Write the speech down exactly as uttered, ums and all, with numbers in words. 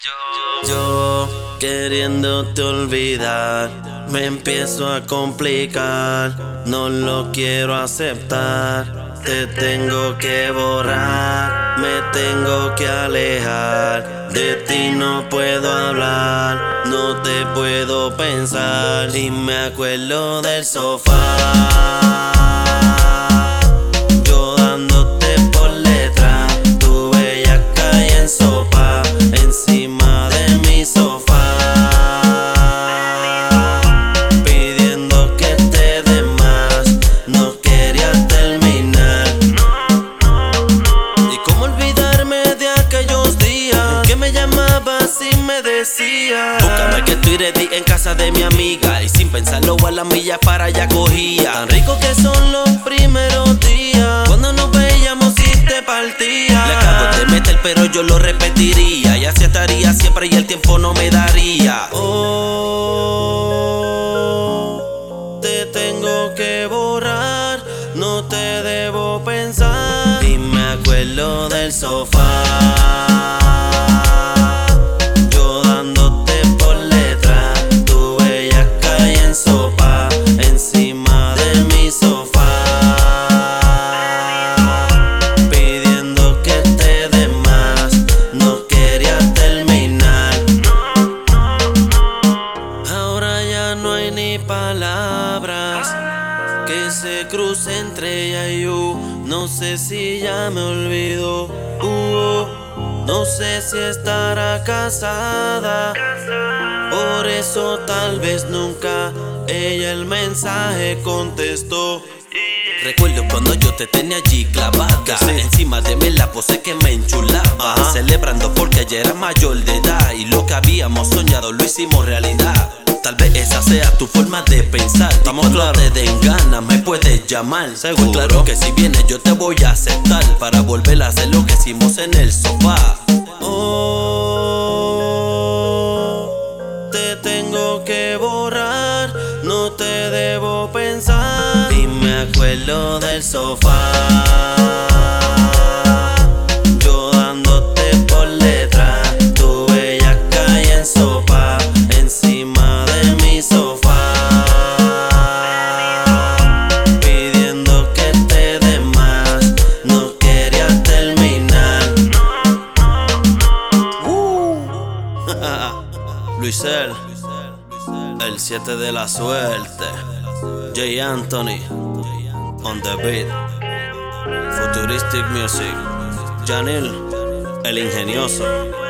Yo, yo queriéndote olvidar, me empiezo a complicar, no lo quiero aceptar, te tengo que borrar, me tengo que alejar, de ti no puedo hablar, no te puedo pensar, y me acuerdo del sofá. Búscame que estoy ready en casa de mi amiga, y sin pensarlo a la milla para allá cogía. Tan rico que son los primeros días, cuando nos veíamos y te partía. Le acabo de meter pero yo lo repetiría, y así estaría siempre y el tiempo no me daría. Oh, te tengo que borrar, no te debo pensar, y me acuerdo del sofá. Palabras que se crucen entre ella y yo, no sé si ya me olvidó, uh, no sé si estará casada, por eso tal vez nunca ella el mensaje contestó. Recuerdo cuando yo te tenía allí clavada, sí. Encima de mí la pose que me enchulaba, ajá. Celebrando porque ya era mayor de edad, y lo que habíamos soñado lo hicimos realidad. Tal vez esa sea tu forma de pensar. Estamos claros. Te den ganas, me puedes llamar. Seguro. Pues claro que si vienes yo te voy a aceptar, para volver a hacer lo que hicimos en el sofá. Oh, te tengo que borrar, no te debo pensar, y me acuerdo del sofá. Luisel, el siete de la suerte, J. Anthony, on the beat, Futuristic Music, Janil, el ingenioso.